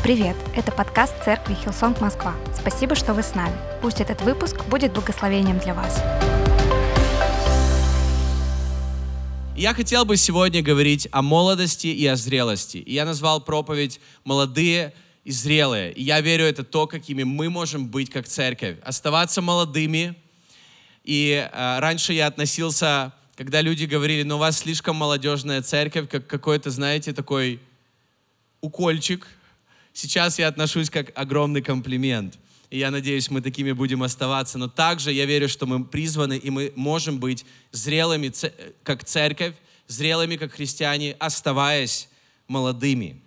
Привет! Это подкаст Церкви Хиллсонг Москва. Спасибо, что вы с нами. Пусть этот выпуск будет благословением для вас. Я хотел бы сегодня говорить о молодости и о зрелости. И я назвал проповедь «Молодые и зрелые». И я верю, это то, какими мы можем быть как церковь. Оставаться молодыми. И раньше я относился, когда люди говорили, у вас слишком молодежная церковь, как какой-то, знаете, такой укольчик. Сейчас я отношусь как огромный комплимент. И я надеюсь, мы такими будем оставаться. Но также я верю, что мы призваны, и мы можем быть зрелыми как церковь, зрелыми как христиане, оставаясь молодыми.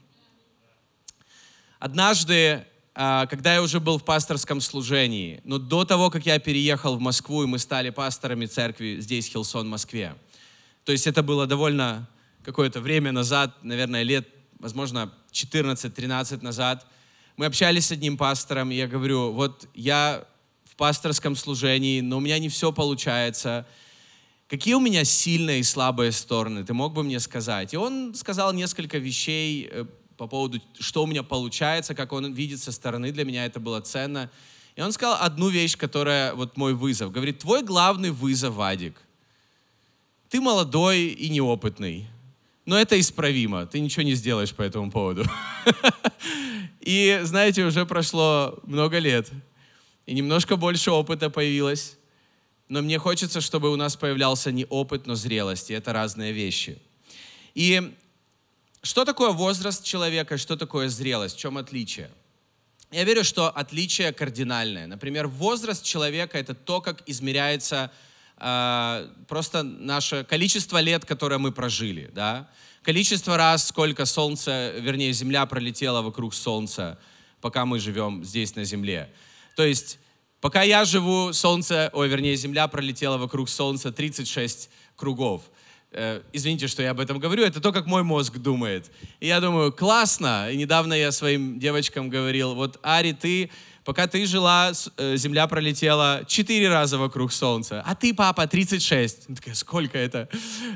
Однажды, когда я уже был в пасторском служении, но до того, как я переехал в Москву, и мы стали пасторами церкви здесь, в Хиллсон, Москве. То есть это было довольно какое-то время назад, наверное, лет, возможно, 14-13 назад. Мы общались с одним пастором, и я говорю, вот я в пасторском служении, но у меня не все получается. Какие у меня сильные и слабые стороны? Ты мог бы мне сказать? И он сказал несколько вещей по поводу, что у меня получается, как он видит со стороны. Для меня это было ценно. И он сказал одну вещь, которая вот мой вызов. Говорит, твой главный вызов, Вадик, ты молодой и неопытный. Но это исправимо, ты ничего не сделаешь по этому поводу. И, знаете, уже прошло много лет, и немножко больше опыта появилось, но мне хочется, чтобы у нас появлялся не опыт, но зрелость, и это разные вещи. И что такое возраст человека, что такое зрелость, в чем отличие? Я верю, что отличие кардинальное. Например, возраст человека – это то, как измеряется просто наше количество лет, которое мы прожили, да? Количество раз, сколько Земля пролетела вокруг Солнца, пока мы живем здесь на Земле. То есть, пока я живу, Земля пролетела вокруг Солнца 36 кругов. Извините, что я об этом говорю, это то, как мой мозг думает. И я думаю, классно. И недавно я своим девочкам говорил, вот, Ари, пока ты жила, Земля пролетела 4 раза вокруг Солнца, а ты, папа, 36. Я такая, сколько это?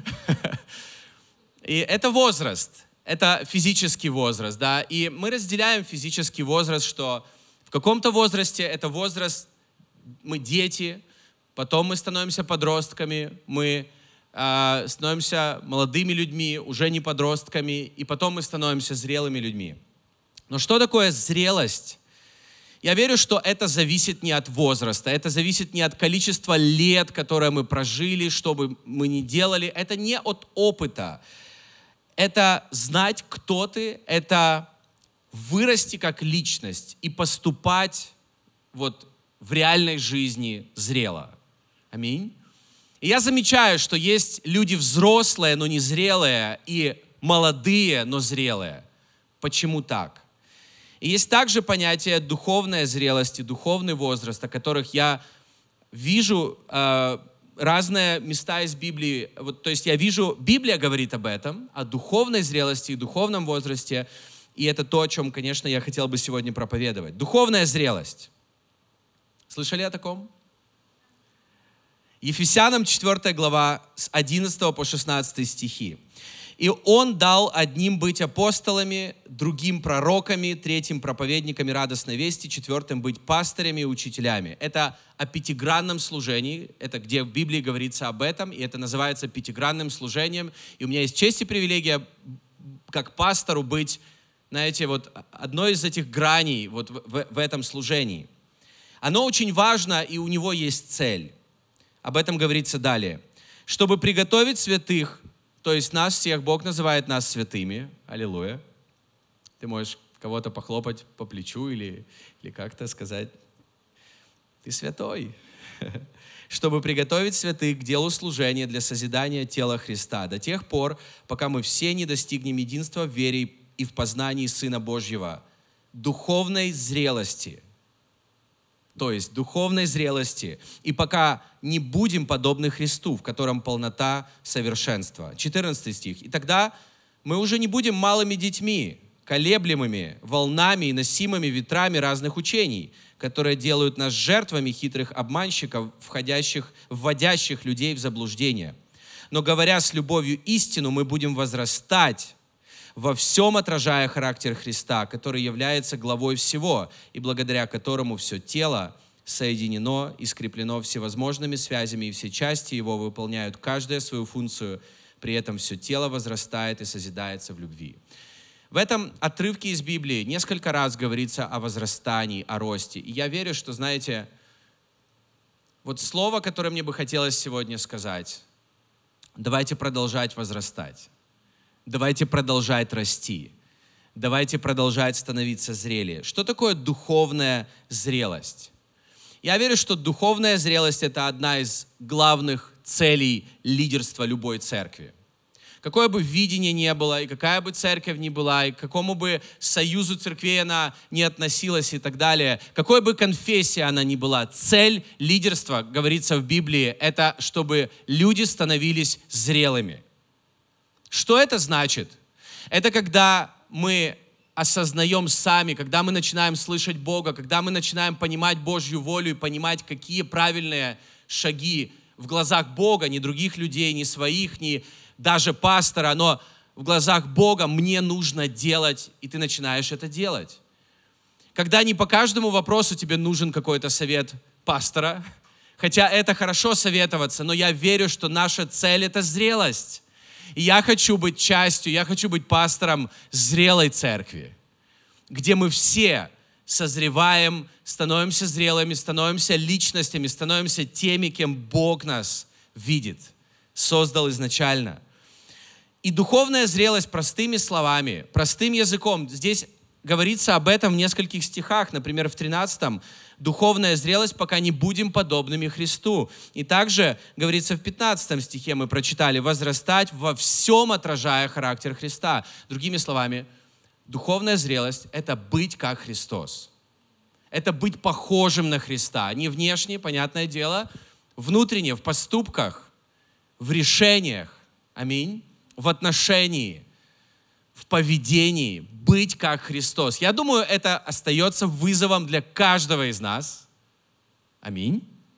И это возраст, это физический возраст, да. И мы разделяем физический возраст, что в каком-то возрасте это возраст, мы дети, потом мы становимся подростками, мы становимся молодыми людьми, уже не подростками, и потом мы становимся зрелыми людьми. Но что такое зрелость? Я верю, что это зависит не от возраста, это зависит не от количества лет, которые мы прожили, что бы мы ни делали. Это не от опыта. Это знать, кто ты, это вырасти как личность и поступать вот в реальной жизни зрело. Аминь. И я замечаю, что есть люди взрослые, но не зрелые, и молодые, но зрелые. Почему так? И есть также понятие духовная зрелость и духовный возраст, о которых я вижу разные места из Библии. То есть я вижу, Библия говорит об этом, о духовной зрелости и духовном возрасте, и это то, о чем, конечно, я хотел бы сегодня проповедовать. Духовная зрелость. Слышали о таком? Ефесянам 4 глава с 11 по 16 стихи. «И Он дал одним быть апостолами, другим пророками, третьим проповедниками радостной вести, четвертым быть пастырями и учителями». Это о пятигранном служении, это где в Библии говорится об этом, и это называется пятигранным служением. И у меня есть честь и привилегия как пастору быть, знаете, вот одной из этих граней вот в этом служении. Оно очень важно, и у него есть цель. Об этом говорится далее. «Чтобы приготовить святых». То есть нас всех, Бог называет нас святыми. Аллилуйя. Ты можешь кого-то похлопать по плечу или как-то сказать, ты святой. Чтобы приготовить святых к делу служения для созидания тела Христа до тех пор, пока мы все не достигнем единства в вере и в познании Сына Божьего, духовной зрелости. То есть духовной зрелости. И пока не будем подобны Христу, в котором полнота совершенства. 14 стих. И тогда мы уже не будем малыми детьми, колеблемыми волнами и носимыми ветрами разных учений, которые делают нас жертвами хитрых обманщиков, вводящих людей в заблуждение. Но говоря с любовью истину, мы будем возрастать во всем отражая характер Христа, который является главой всего, и благодаря которому все тело соединено и скреплено всевозможными связями, и все части его выполняют каждая свою функцию, при этом все тело возрастает и созидается в любви. В этом отрывке из Библии несколько раз говорится о возрастании, о росте. И я верю, что, знаете, вот слово, которое мне бы хотелось сегодня сказать: давайте продолжать возрастать, давайте продолжать расти, давайте продолжать становиться зрелее. Что такое духовная зрелость? Я верю, что духовная зрелость — это одна из главных целей лидерства любой церкви. Какое бы видение ни было, и какая бы церковь ни была, и к какому бы союзу церквей она не относилась и так далее, какой бы конфессии она ни была, цель лидерства, говорится в Библии, это чтобы люди становились зрелыми. Что это значит? Это когда мы осознаем сами, когда мы начинаем слышать Бога, когда мы начинаем понимать Божью волю и понимать, какие правильные шаги в глазах Бога, не других людей, не своих, не даже пастора, но в глазах Бога мне нужно делать, и ты начинаешь это делать. Когда не по каждому вопросу тебе нужен какой-то совет пастора, хотя это хорошо советоваться, но я верю, что наша цель — это зрелость. И я хочу быть частью, я хочу быть пастором зрелой церкви, где мы все созреваем, становимся зрелыми, становимся личностями, становимся теми, кем Бог нас видит, создал изначально. И духовная зрелость простыми словами, простым языком. Здесь говорится об этом в нескольких стихах. Например, в 13-м: духовная зрелость, пока не будем подобными Христу. И также говорится в 15 стихе, мы прочитали: возрастать во всем, отражая характер Христа. Другими словами, духовная зрелость — это быть как Христос. Это быть похожим на Христа. Не внешне, понятное дело, внутренне, в поступках, в решениях. Аминь. В отношении, в поведении, быть как Христос. Я думаю, это остается вызовом для каждого из нас. Аминь.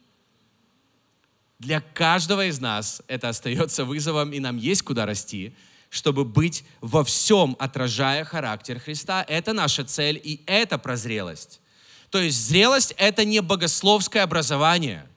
Для каждого из нас это остается вызовом, и нам есть куда расти, чтобы быть во всем, отражая характер Христа. Это наша цель, и это про зрелость. То есть зрелость — это не богословское образование.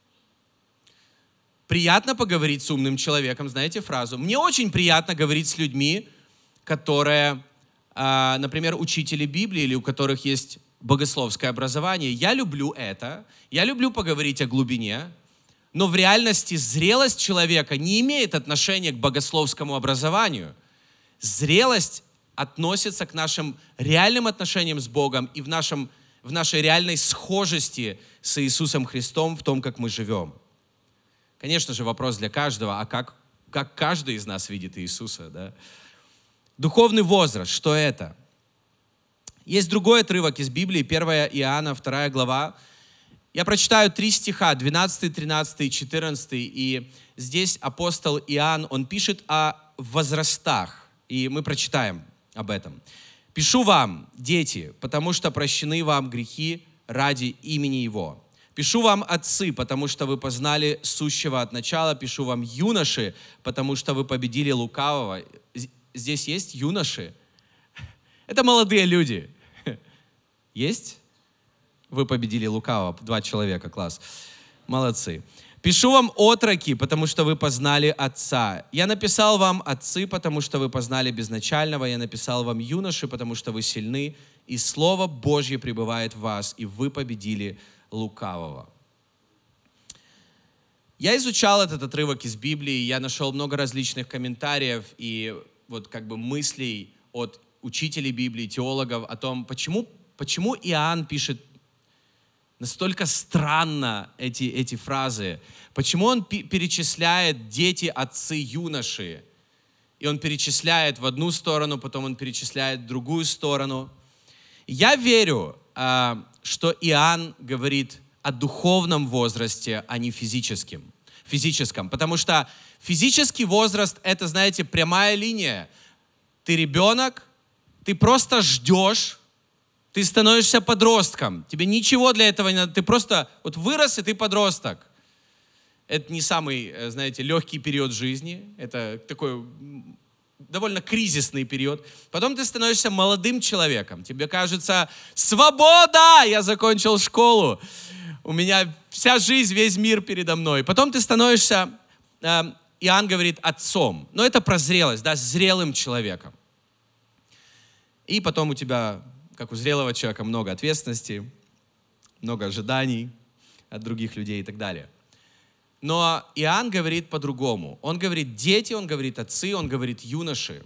Приятно поговорить с умным человеком, знаете фразу? Мне очень приятно говорить с людьми, которые, например, учители Библии или у которых есть богословское образование. Я люблю это, я люблю поговорить о глубине, но в реальности зрелость человека не имеет отношения к богословскому образованию. Зрелость относится к нашим реальным отношениям с Богом и в нашей реальной схожести с Иисусом Христом в том, как мы живем. Конечно же, вопрос для каждого: а как каждый из нас видит Иисуса, да? Духовный возраст, что это? Есть другой отрывок из Библии, 1 Иоанна, 2 глава. Я прочитаю 3 стиха, 12, 13 и 14. И здесь апостол Иоанн, он пишет о возрастах. И мы прочитаем об этом. «Пишу вам, дети, потому что прощены вам грехи ради имени Его. Пишу вам, отцы, потому что вы познали сущего от начала. Пишу вам, юноши, потому что вы победили лукавого». Здесь есть юноши? Это молодые люди. Есть? Вы победили лукавого. 2 человека, класс. Молодцы. «Пишу вам, отроки, потому что вы познали Отца. Я написал вам, отцы, потому что вы познали безначального. Я написал вам, юноши, потому что вы сильны, и Слово Божье пребывает в вас, и вы победили лукавого». Я изучал этот отрывок из Библии, я нашел много различных комментариев и вот как бы мыслей от учителей Библии, теологов о том, почему Иоанн пишет настолько странно эти фразы, почему он перечисляет дети, отцы, юноши, и он перечисляет в одну сторону, потом он перечисляет в другую сторону. Я верю, что Иоанн говорит о духовном возрасте, а не физическом. Потому что физический возраст — это, знаете, прямая линия. Ты ребенок, ты просто ждешь, ты становишься подростком. Тебе ничего для этого не надо. Ты просто вот вырос, и ты подросток. Это не самый, знаете, легкий период жизни. Это такой довольно кризисный период. Потом ты становишься молодым человеком. Тебе кажется, свобода! Я закончил школу. У меня вся жизнь, весь мир передо мной. Потом ты становишься, Иоанн говорит, отцом. Но это про зрелость, да, зрелым человеком. И потом у тебя, как у зрелого человека, много ответственности, много ожиданий от других людей и так далее. Но Иоанн говорит по-другому. Он говорит дети, он говорит отцы, он говорит юноши.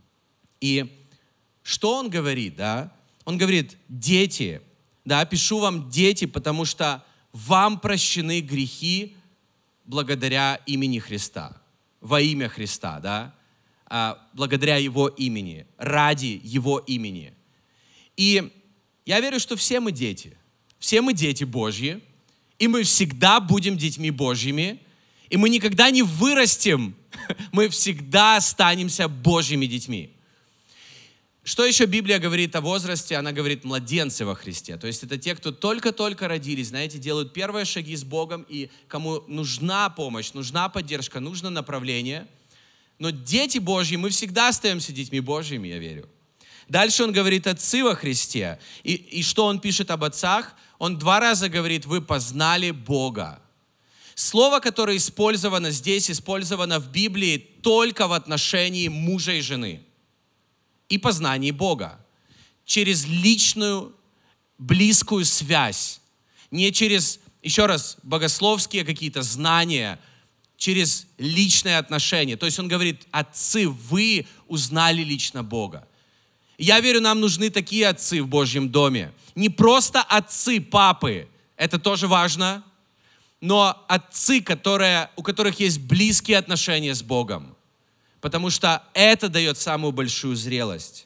И что он говорит, да? Он говорит, дети, да, пишу вам дети, потому что вам прощены грехи благодаря имени Христа, во имя Христа, да, благодаря Его имени, ради Его имени. И я верю, что все мы дети Божьи, и мы всегда будем детьми Божьими, и мы никогда не вырастем, мы всегда останемся Божьими детьми. Что еще Библия говорит о возрасте? Она говорит младенцы во Христе. То есть это те, кто только-только родились, знаете, делают первые шаги с Богом, и кому нужна помощь, нужна поддержка, нужно направление. Но дети Божьи, мы всегда остаемся детьми Божьими, я верю. Дальше он говорит отцы во Христе. И что он пишет об отцах? Он 2 раза говорит, вы познали Бога. Слово, которое использовано здесь, использовано в Библии только в отношении мужа и жены. И познании Бога. Через личную, близкую связь. Не через, еще раз, богословские какие-то знания, через личные отношения. То есть он говорит, отцы, вы узнали лично Бога. Я верю, нам нужны такие отцы в Божьем доме. Не просто отцы, папы, это тоже важно, но отцы, у которых есть близкие отношения с Богом. Потому что это дает самую большую зрелость.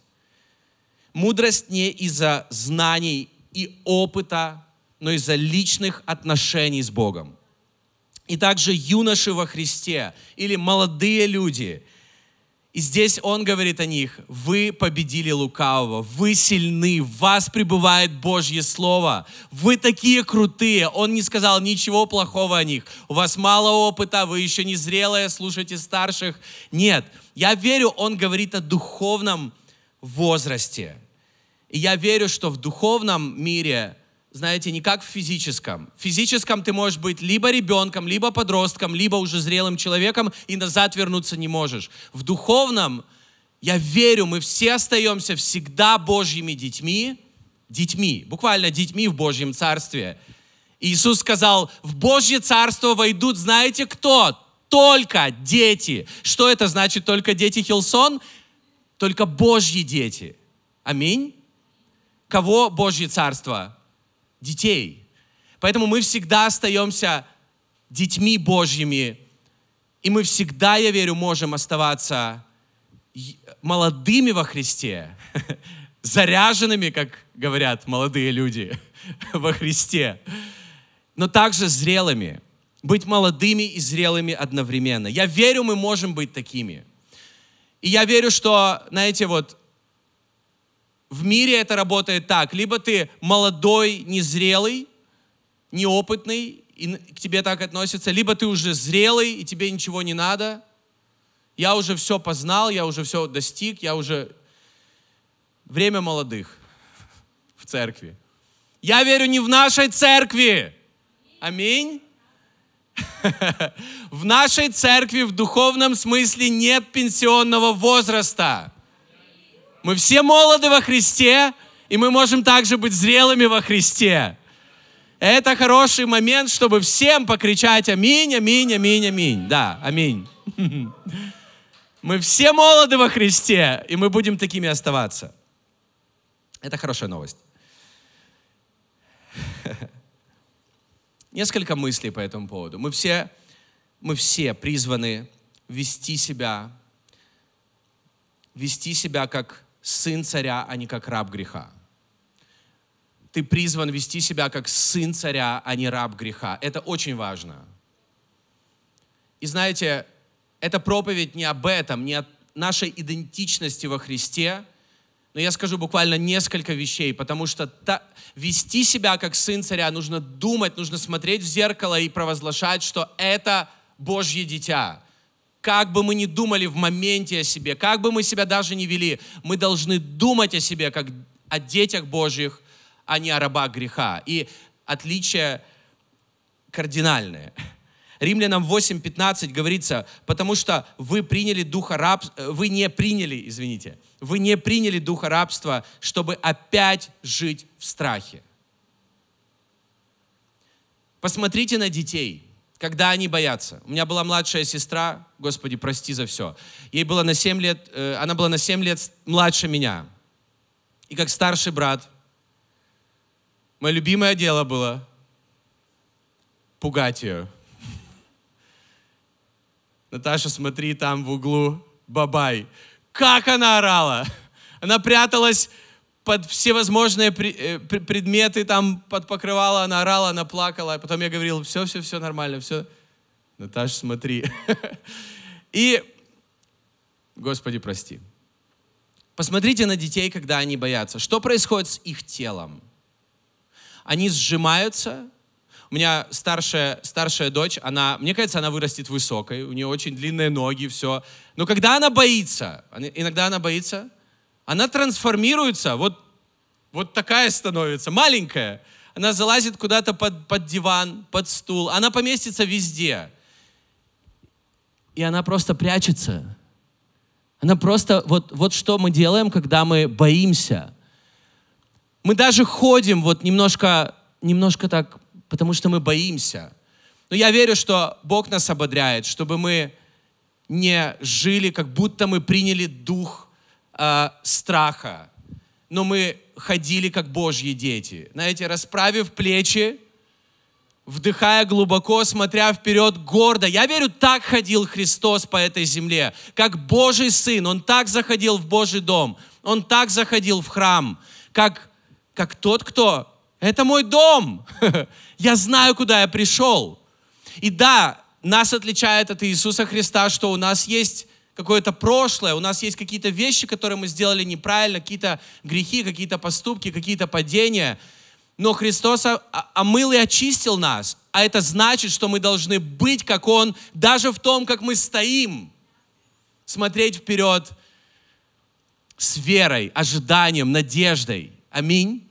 Мудрость не из-за знаний и опыта, но из-за личных отношений с Богом. И также юноши во Христе или молодые люди. И здесь он говорит о них, вы победили лукавого, вы сильны, в вас пребывает Божье Слово, вы такие крутые. Он не сказал ничего плохого о них. У вас мало опыта, вы еще не зрелые, слушайте старших. Нет, я верю, он говорит о духовном возрасте. И я верю, что в духовном мире, знаете, не как в физическом. В физическом ты можешь быть либо ребенком, либо подростком, либо уже зрелым человеком, и назад вернуться не можешь. В духовном, я верю, мы все остаемся всегда Божьими детьми, буквально детьми в Божьем Царстве. И Иисус сказал, в Божье Царство войдут, знаете кто? Только дети. Что это значит, только дети Хиллсон? Только Божьи дети. Аминь. Кого Божье Царство? Детей. Поэтому мы всегда остаемся детьми Божьими, и мы всегда, я верю, можем оставаться молодыми во Христе, заряженными, как говорят молодые люди, во Христе, но также зрелыми, быть молодыми и зрелыми одновременно. Я верю, мы можем быть такими. И я верю, что, знаете, вот, в мире это работает так. Либо ты молодой, незрелый, неопытный, и к тебе так относятся, либо ты уже зрелый, и тебе ничего не надо. Я уже все познал, я уже все достиг, я уже... Время молодых в церкви. Я верю не в нашей церкви. Аминь. В нашей церкви в духовном смысле нет пенсионного возраста. Мы все молоды во Христе, и мы можем также быть зрелыми во Христе. Это хороший момент, чтобы всем покричать аминь, аминь, аминь, аминь. Да, аминь. Мы все молоды во Христе, и мы будем такими оставаться. Это хорошая новость. Несколько мыслей по этому поводу. Мы все призваны вести себя как сын царя, а не как раб греха. Ты призван вести себя как сын царя, а не раб греха. Это очень важно. И знаете, эта проповедь не об этом, не о нашей идентичности во Христе, но я скажу буквально несколько вещей, потому что вести себя как сын царя нужно думать, нужно смотреть в зеркало и провозглашать, что это Божье дитя. Как бы мы ни думали в моменте о себе, как бы мы себя даже не вели, мы должны думать о себе как о детях Божьих, а не о рабах греха. И отличие кардинальное. Римлянам 8:15 говорится, потому что вы не приняли духа рабства, чтобы опять жить в страхе. Посмотрите на детей, когда они боятся. У меня была младшая сестра, Господи, прости за все. Ей было на 7 лет, она была на 7 лет младше меня. И как старший брат, мое любимое дело было пугать ее. Наташа, смотри, там в углу бабай. Как она орала! Она пряталась под всевозможные предметы, там под покрывало, она орала, она плакала. Потом я говорил, все нормально, все. Наташа, смотри. И, Господи, прости. Посмотрите на детей, когда они боятся. Что происходит с их телом? Они сжимаются. У меня старшая дочь, мне кажется, она вырастет высокой, у нее очень длинные ноги, все. Но когда она боится, иногда она боится, она трансформируется, вот такая становится, маленькая. Она залазит куда-то под диван, под стул, она поместится везде. И она просто прячется. Она просто, вот что мы делаем, когда мы боимся. Мы даже ходим немножко так, потому что мы боимся. Но я верю, что Бог нас ободряет, чтобы мы не жили, как будто мы приняли дух страха, но мы ходили, как Божьи дети. Знаете, расправив плечи, вдыхая глубоко, смотря вперед, гордо. Я верю, так ходил Христос по этой земле, как Божий Сын. Он так заходил в Божий дом, Он так заходил в храм, как тот, кто... Это мой дом. Я знаю, куда я пришел. И да, нас отличает от Иисуса Христа, что у нас есть какое-то прошлое, у нас есть какие-то вещи, которые мы сделали неправильно, какие-то грехи, какие-то поступки, какие-то падения. Но Христос омыл и очистил нас. А это значит, что мы должны быть, как Он, даже в том, как мы стоим. Смотреть вперед с верой, ожиданием, надеждой. Аминь.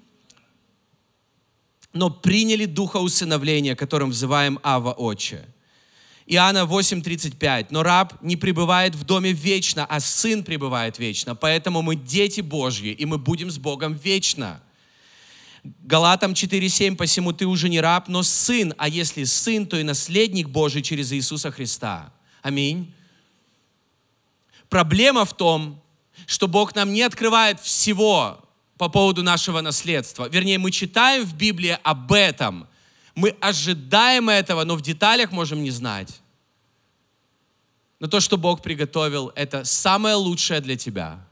Но приняли духа усыновления, которым взываем Авва, Отче. Иоанна 8:35. Но раб не пребывает в доме вечно, а сын пребывает вечно. Поэтому мы дети Божьи, и мы будем с Богом вечно. Галатам 4:7. Посему ты уже не раб, но сын, а если сын, то и наследник Божий через Иисуса Христа. Аминь. Проблема в том, что Бог нам не открывает всего по поводу нашего наследства. Вернее, мы читаем в Библии об этом. Мы ожидаем этого, но в деталях можем не знать. Но то, что Бог приготовил, это самое лучшее для тебя.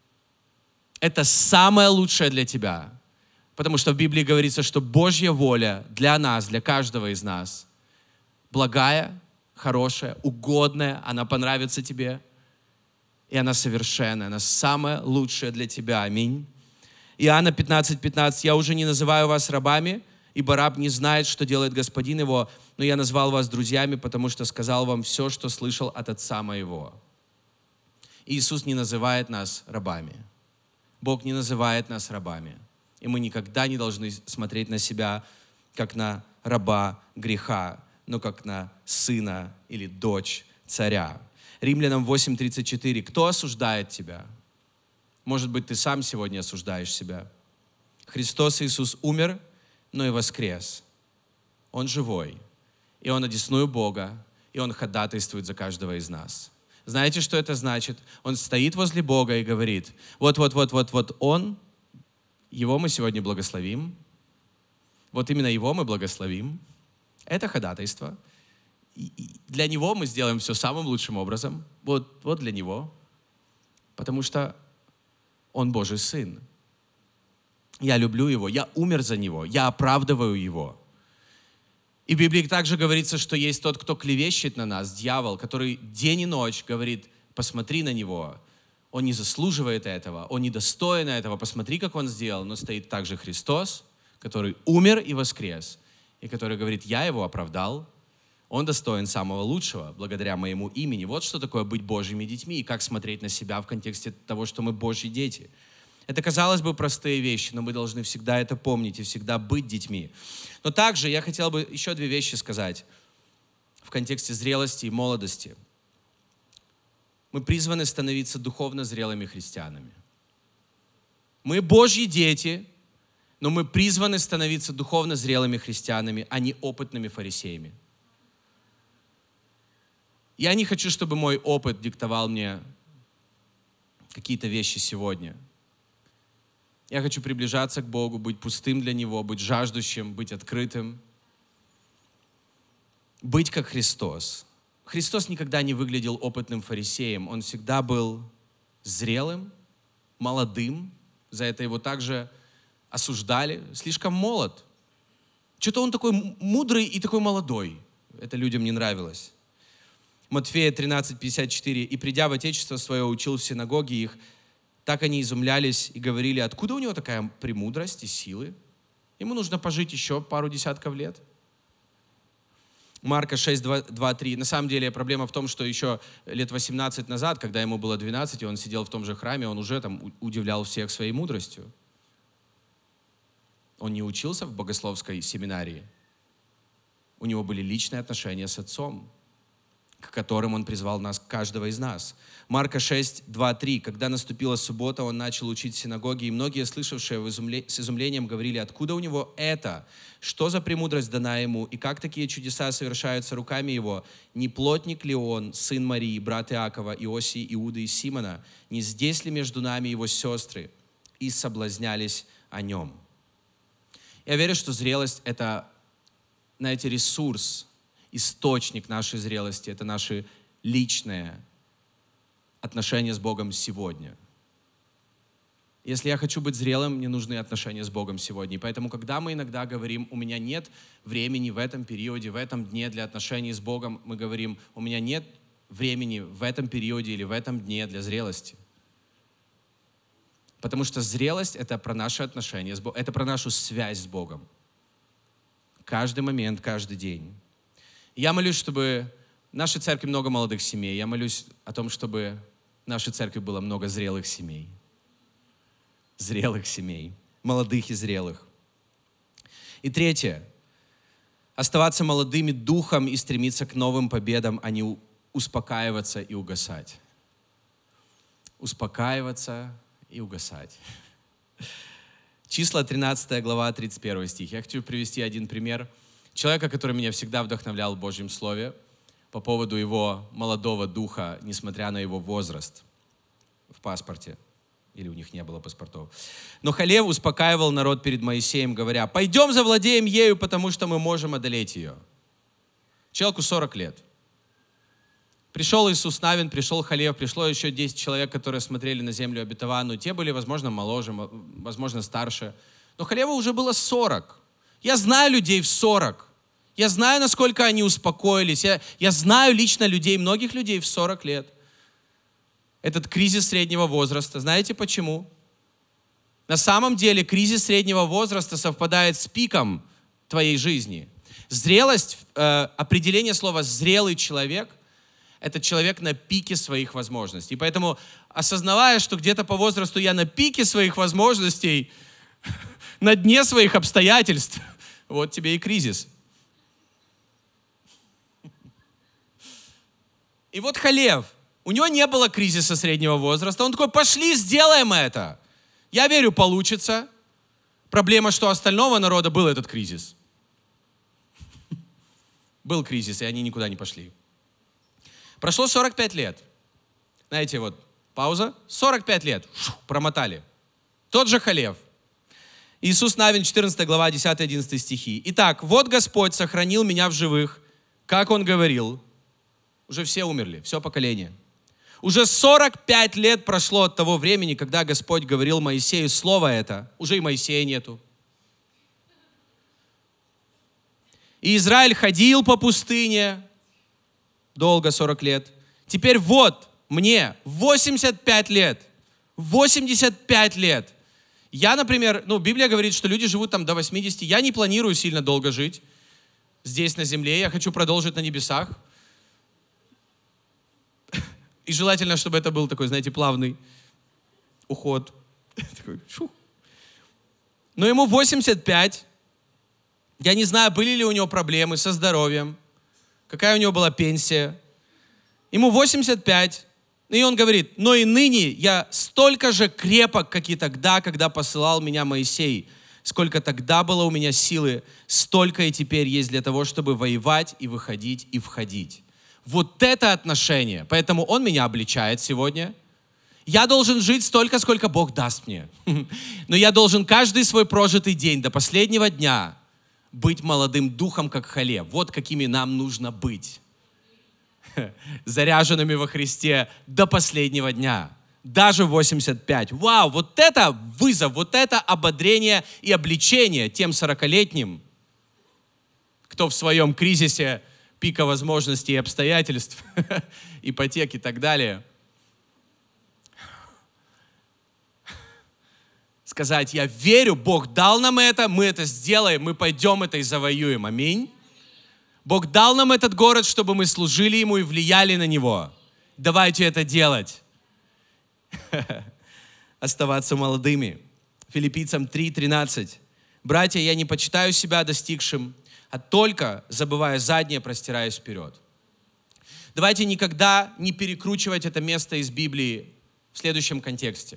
Это самое лучшее для тебя. Потому что в Библии говорится, что Божья воля для нас, для каждого из нас, благая, хорошая, угодная, она понравится тебе. И она совершенная, она самая лучшая для тебя. Аминь. Иоанна 15:15. Я уже не называю вас рабами, ибо раб не знает, что делает господин его, но я назвал вас друзьями, потому что сказал вам все, что слышал от Отца моего. Иисус не называет нас рабами. Бог не называет нас рабами. И мы никогда не должны смотреть на себя, как на раба греха, но как на сына или дочь царя. Римлянам 8:34. Кто осуждает тебя? Может быть, ты сам сегодня осуждаешь себя. Христос Иисус умер, но и воскрес. Он живой, и Он одесную Бога, и Он ходатайствует за каждого из нас. Знаете, что это значит? Он стоит возле Бога и говорит, вот Он, Его мы сегодня благословим, вот именно Его мы благословим. Это ходатайство. И для Него мы сделаем все самым лучшим образом. Вот для Него. Потому что Он Божий Сын. Я люблю Его, я умер за Него, я оправдываю Его. И в Библии также говорится, что есть тот, кто клевещет на нас, дьявол, который день и ночь говорит, посмотри на него, он не заслуживает этого, он недостоин этого, посмотри, как он сделал. Но стоит также Христос, который умер и воскрес, и который говорит, я его оправдал, Он достоин самого лучшего, благодаря моему имени. Вот что такое быть Божьими детьми и как смотреть на себя в контексте того, что мы Божьи дети. Это, казалось бы, простые вещи, но мы должны всегда это помнить и всегда быть детьми. Но также я хотел бы еще две вещи сказать в контексте зрелости и молодости. Мы призваны становиться духовно зрелыми христианами. Мы Божьи дети, но мы призваны становиться духовно зрелыми христианами, а не опытными фарисеями. Я не хочу, чтобы мой опыт диктовал мне какие-то вещи сегодня. Я хочу приближаться к Богу, быть пустым для Него, быть жаждущим, быть открытым, быть как Христос. Христос никогда не выглядел опытным фарисеем. Он всегда был зрелым, молодым. За это его также осуждали. Слишком молод. Что-то он такой мудрый и такой молодой. Это людям не нравилось. Матфея 13:54. «И придя в Отечество свое, учил в синагоге их. Так они изумлялись и говорили, откуда у него такая премудрость и силы? Ему нужно пожить еще пару десятков лет». Марка 6:2-3. На самом деле проблема в том, что еще лет 18 назад, когда ему было 12, и он сидел в том же храме, он уже там удивлял всех своей мудростью. Он не учился в богословской семинарии. У него были личные отношения с Отцом, к которым Он призвал нас, каждого из нас. Марка 6:2-3. Когда наступила суббота, Он начал учить в синагоге, и многие, слышавшие с изумлением, говорили, откуда у него это? Что за премудрость дана ему? И как такие чудеса совершаются руками его? Не плотник ли он, сын Марии, брат Иакова, Иосии, Иуды и Симона? Не здесь ли между нами его сестры? И соблазнялись о нем. Я верю, что зрелость — это, знаете, ресурс, источник нашей зрелости, это наши личные отношения с Богом сегодня. Если я хочу быть зрелым, мне нужны отношения с Богом сегодня. И поэтому, когда мы иногда говорим, у меня нет времени в этом периоде, в этом дне для отношений с Богом, мы говорим, у меня нет времени в этом периоде или в этом дне для зрелости. Потому что зрелость — это про наши отношения с Богом, это про нашу связь с Богом. Каждый момент, каждый день. Я молюсь, чтобы в нашей церкви много молодых семей. Я молюсь о том, чтобы в нашей церкви было много зрелых семей. Зрелых семей. Молодых и зрелых. И третье. Оставаться молодыми духом и стремиться к новым победам, а не успокаиваться и угасать. Успокаиваться и угасать. Числа 13 глава, 31 стих. Я хочу привести один пример человека, который меня всегда вдохновлял в Божьем Слове по поводу его молодого духа, несмотря на его возраст в паспорте. Или у них не было паспортов. Но Халев успокаивал народ перед Моисеем, говоря, пойдем завладеем ею, потому что мы можем одолеть ее. Человеку 40 лет. Пришел Иисус Навин, пришел Халев, пришло еще 10 человек, которые смотрели на землю обетованную. Те были, возможно, моложе, возможно, старше. Но Халеву уже было 40. Я знаю людей в 40. Я знаю, насколько они успокоились. Я знаю лично людей, многих людей в 40 лет. Этот кризис среднего возраста. Знаете почему? На самом деле кризис среднего возраста совпадает с пиком твоей жизни. Зрелость, определение слова «зрелый человек» — это человек на пике своих возможностей. И поэтому, осознавая, что где-то по возрасту я на пике своих возможностей, на дне своих обстоятельств, вот тебе и кризис. И вот Халев, у него не было кризиса среднего возраста. Он такой, пошли, сделаем это. Я верю, получится. Проблема, что у остального народа был этот кризис. Был кризис, и они никуда не пошли. Прошло 45 лет. Знаете, вот пауза. 45 лет. Промотали. Тот же Халев. Иисус Навин, 14 глава, 10-11 стихи. «Итак, вот Господь сохранил меня в живых, как Он говорил». Уже все умерли, все поколение. Уже 45 лет прошло от того времени, когда Господь говорил Моисею слово это. Уже и Моисея нету. И Израиль ходил по пустыне долго, 40 лет. Теперь вот мне 85 лет. 85 лет. Я, например, Библия говорит, что люди живут там до 80. Я не планирую сильно долго жить. здесь на земле, я хочу продолжить на небесах. И желательно, чтобы это был такой, знаете, плавный уход. Такой, шух. Но ему 85. Я не знаю, были ли у него проблемы со здоровьем, какая у него была пенсия. Ему 85. И он говорит: но и ныне я столько же крепок, как и тогда, когда посылал меня Моисей. Сколько тогда было у меня силы, столько и теперь есть для того, чтобы воевать и выходить и входить. Вот это отношение. Поэтому он меня обличает сегодня. Я должен жить столько, сколько Бог даст мне. Но я должен каждый свой прожитый день до последнего дня быть молодым духом, как Халев. Вот какими нам нужно быть. Заряженными во Христе до последнего дня. Даже в 85. Вау, вот это вызов, вот это ободрение и обличение тем 40-летним, кто в своем кризисе пика возможностей и обстоятельств, ипотек и так далее. Сказать: я верю, Бог дал нам это, мы это сделаем, мы пойдем это и завоюем. Аминь. Бог дал нам этот город, чтобы мы служили Ему и влияли на него. Давайте это делать. Оставаться молодыми. Филиппийцам 3:13. Братья, я не почитаю себя достигшим, а только, забывая заднее, простираюсь вперед. Давайте никогда не перекручивать это место из Библии в следующем контексте.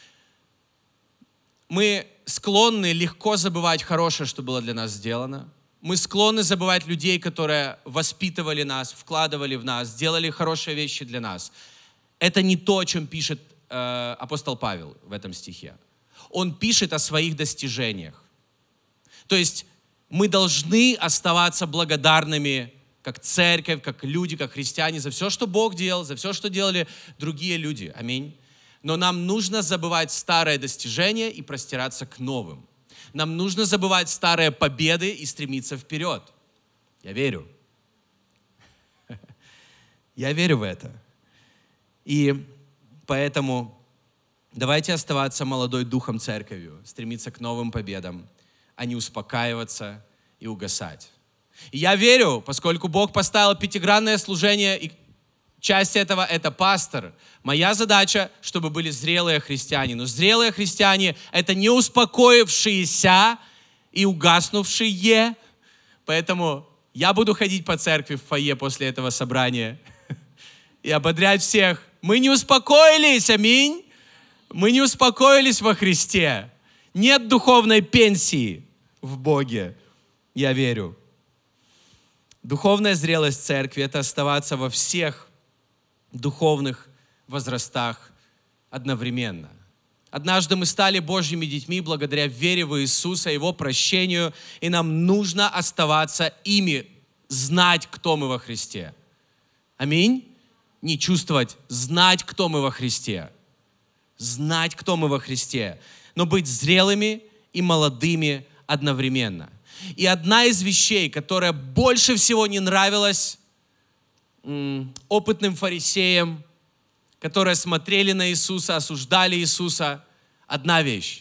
Мы склонны легко забывать хорошее, что было для нас сделано. Мы склонны забывать людей, которые воспитывали нас, вкладывали в нас, сделали хорошие вещи для нас. Это не то, о чем пишет апостол Павел в этом стихе. Он пишет о своих достижениях. То есть мы должны оставаться благодарными, как церковь, как люди, как христиане, за все, что Бог делал, за все, что делали другие люди. Аминь. Но нам нужно забывать старые достижения и простираться к новым. Нам нужно забывать старые победы и стремиться вперед. Я верю. Я верю в это. И поэтому давайте оставаться молодой духом церковью, стремиться к новым победам, а не успокаиваться и угасать. И я верю, поскольку Бог поставил пятигранное служение, и часть этого — это пастор. Моя задача, чтобы были зрелые христиане. Но зрелые христиане — это не успокоившиеся и угаснувшие. Поэтому я буду ходить по церкви в фойе после этого собрания и ободрять всех. Мы не успокоились, аминь. Мы не успокоились во Христе. Нет духовной пенсии в Боге. Я верю. Духовная зрелость церкви — это оставаться во всех духовных возрастах одновременно. Однажды мы стали Божьими детьми благодаря вере в Иисуса, Его прощению, и нам нужно оставаться ими, знать, кто мы во Христе. Аминь. Не чувствовать, знать, кто мы во Христе. Знать, кто мы во Христе. Но быть зрелыми и молодыми одновременно. И одна из вещей, которая больше всего не нравилась опытным фарисеям, которые смотрели на Иисуса, осуждали Иисуса, одна вещь.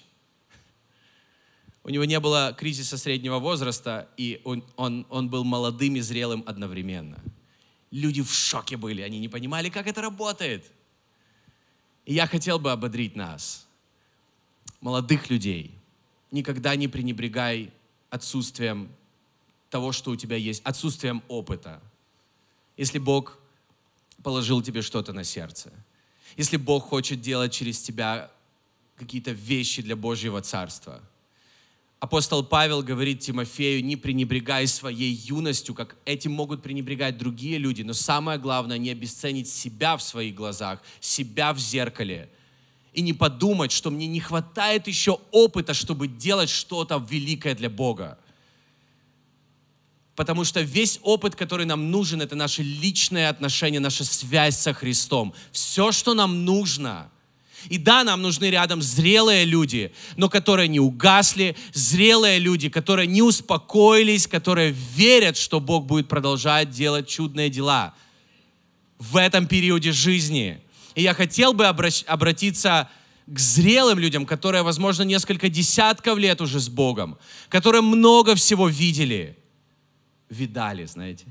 У него не было кризиса среднего возраста, и он был молодым и зрелым одновременно. Люди в шоке были, они не понимали, как это работает. И я хотел бы ободрить нас, молодых людей. Никогда не пренебрегай отсутствием того, что у тебя есть, отсутствием опыта. Если Бог положил тебе что-то на сердце, если Бог хочет делать через тебя какие-то вещи для Божьего Царства. Апостол Павел говорит Тимофею: не пренебрегай своей юностью, как этим могут пренебрегать другие люди, но самое главное — не обесценить себя в своих глазах, себя в зеркале, и не подумать, что мне не хватает еще опыта, чтобы делать что-то великое для Бога. Потому что весь опыт, который нам нужен, это наши личные отношения, наша связь со Христом. Все, что нам нужно. И да, нам нужны рядом зрелые люди, но которые не угасли, зрелые люди, которые не успокоились, которые верят, что Бог будет продолжать делать чудные дела в этом периоде жизни. И я хотел бы обратиться к зрелым людям, которые, возможно, несколько десятков лет уже с Богом, которые много всего видели. видали, знаете.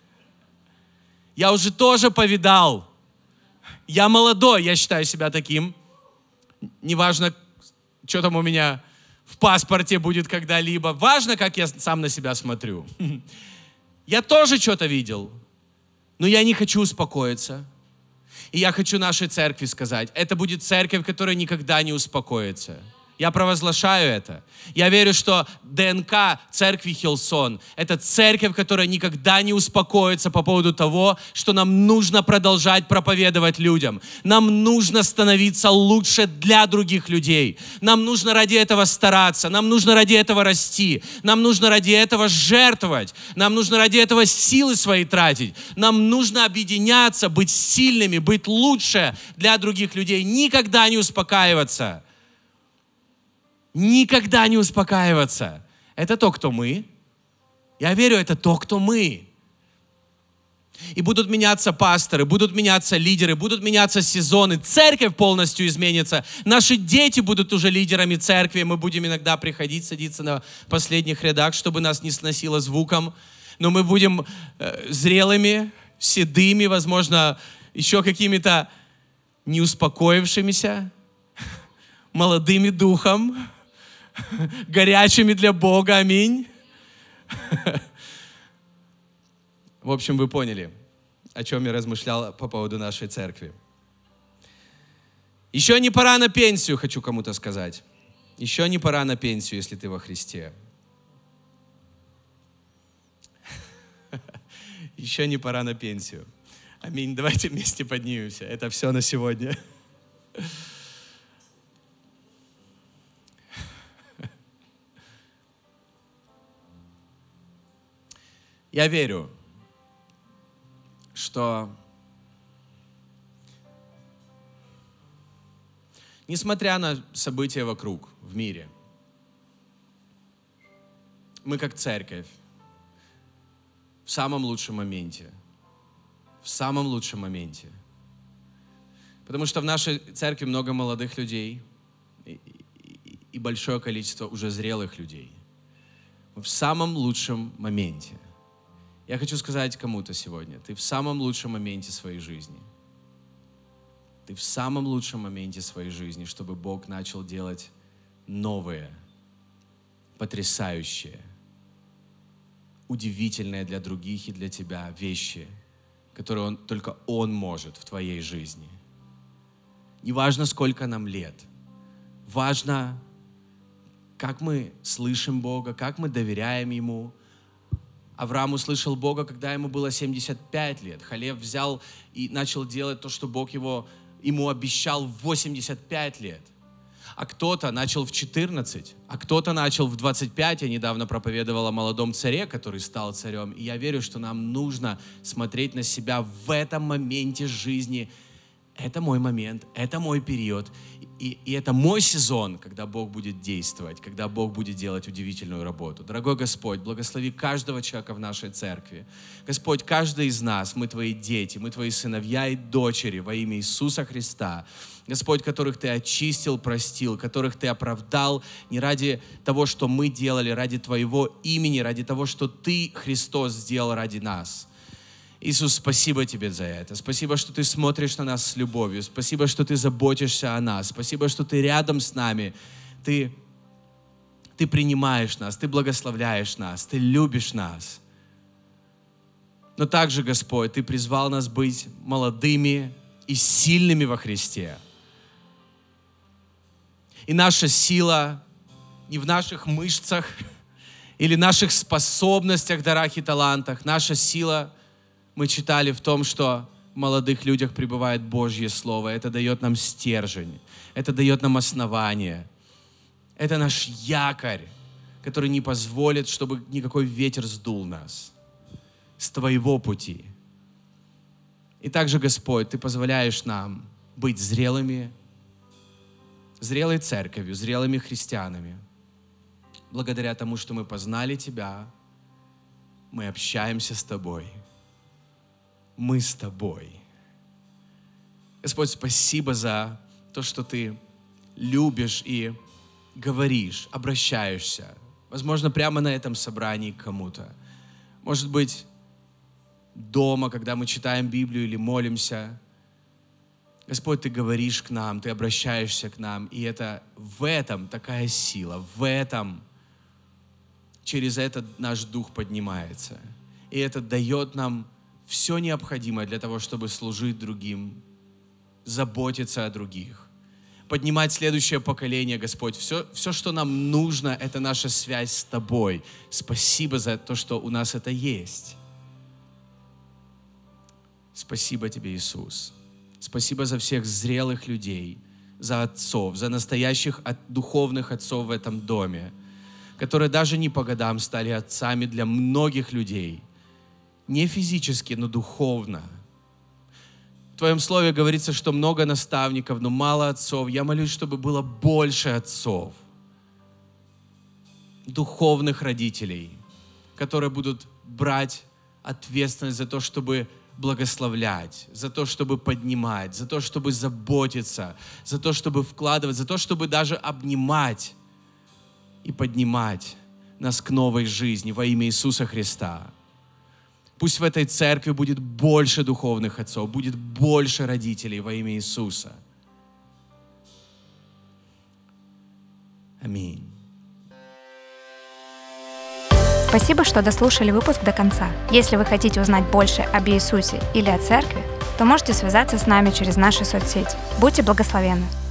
Я уже тоже повидал. Я молодой, я считаю себя таким. Неважно, что там у меня в паспорте будет когда-либо. Важно, как я сам на себя смотрю. Я тоже что-то видел, но я не хочу успокоиться. И я хочу нашей церкви сказать, это будет церковь, которая никогда не успокоится. Я провозглашаю это. Я верю, что ДНК церкви Хиллсон — это церковь, которая никогда не успокоится по поводу того, что нам нужно продолжать проповедовать людям. Нам нужно становиться лучше для других людей. Нам нужно ради этого стараться. Нам нужно ради этого расти. Нам нужно ради этого жертвовать. Нам нужно ради этого силы свои тратить. Нам нужно объединяться, быть сильными, быть лучше для других людей. Никогда не успокаиваться. Никогда не успокаиваться. Это то, кто мы. Я верю, это то, кто мы. И будут меняться пасторы, будут меняться лидеры, будут меняться сезоны. Церковь полностью изменится. Наши дети будут уже лидерами церкви. Мы будем иногда приходить, садиться на последних рядах, чтобы нас не сносило звуком. Но мы будем зрелыми, седыми, возможно, еще какими-то не успокоившимися, молодыми духом, горячими для Бога. Аминь. В общем, вы поняли, о чем я размышлял по поводу нашей церкви. Еще не пора на пенсию, хочу кому-то сказать. Еще не пора на пенсию, если ты во Христе. Еще не пора на пенсию. Аминь. Давайте вместе поднимемся. Это все на сегодня. Я верю, что несмотря на события вокруг, в мире, мы как церковь в самом лучшем моменте. В самом лучшем моменте. Потому что в нашей церкви много молодых людей и большое количество уже зрелых людей. Мы в самом лучшем моменте. Я хочу сказать кому-то сегодня, ты в самом лучшем моменте своей жизни. Ты в самом лучшем моменте своей жизни, чтобы Бог начал делать новые, потрясающие, удивительные для других и для тебя вещи, которые только Он может в твоей жизни. Не важно, сколько нам лет. Важно, как мы слышим Бога, как мы доверяем Ему. Авраам услышал Бога, когда ему было 75 лет. Халев взял и начал делать то, что Бог ему обещал в 85 лет. А кто-то начал в 14, а кто-то начал в 25. Я недавно проповедовал о молодом царе, который стал царем. И я верю, что нам нужно смотреть на себя в этом моменте жизни. Это мой момент, это мой период. И это мой сезон, когда Бог будет действовать, когда Бог будет делать удивительную работу. Дорогой Господь, благослови каждого человека в нашей церкви. Господь, каждый из нас, мы Твои дети, мы Твои сыновья и дочери во имя Иисуса Христа. Господь, которых Ты очистил, простил, которых Ты оправдал не ради того, что мы делали, ради Твоего имени, ради того, что Ты, Христос, сделал ради нас. Иисус, спасибо Тебе за это. Спасибо, что Ты смотришь на нас с любовью. Спасибо, что Ты заботишься о нас. Спасибо, что Ты рядом с нами. Ты принимаешь нас, Ты благословляешь нас, Ты любишь нас. Но также, Господь, Ты призвал нас быть молодыми и сильными во Христе. И наша сила не в наших мышцах или наших способностях, дарах и талантах. Наша сила, мы читали, в том, что в молодых людях пребывает Божье Слово. Это дает нам стержень, это дает нам основание. Это наш якорь, который не позволит, чтобы никакой ветер сдул нас с Твоего пути. И также, Господь, Ты позволяешь нам быть зрелыми, зрелой церковью, зрелыми христианами. Благодаря тому, что мы познали Тебя, мы общаемся с Тобой. Мы с Тобой. Господь, спасибо за то, что Ты любишь и говоришь, обращаешься. Возможно, прямо на этом собрании к кому-то. Может быть, дома, когда мы читаем Библию или молимся. Господь, Ты говоришь к нам, Ты обращаешься к нам, и это в этом такая сила, через это наш дух поднимается. И это дает нам все необходимое для того, чтобы служить другим, заботиться о других, поднимать следующее поколение, Господь. Все, что нам нужно, это наша связь с Тобой. Спасибо за то, что у нас это есть. Спасибо Тебе, Иисус. Спасибо за всех зрелых людей, за отцов, за настоящих духовных отцов в этом доме, которые даже не по годам стали отцами для многих людей. Не физически, но духовно. В Твоем Слове говорится, что много наставников, но мало отцов. Я молюсь, чтобы было больше отцов, духовных родителей, которые будут брать ответственность за то, чтобы благословлять, за то, чтобы поднимать, за то, чтобы заботиться, за то, чтобы вкладывать, за то, чтобы даже обнимать и поднимать нас к новой жизни во имя Иисуса Христа. Пусть в этой церкви будет больше духовных отцов, будет больше родителей во имя Иисуса. Аминь. Спасибо, что дослушали выпуск до конца. Если вы хотите узнать больше об Иисусе или о церкви, то можете связаться с нами через наши соцсети. Будьте благословенны!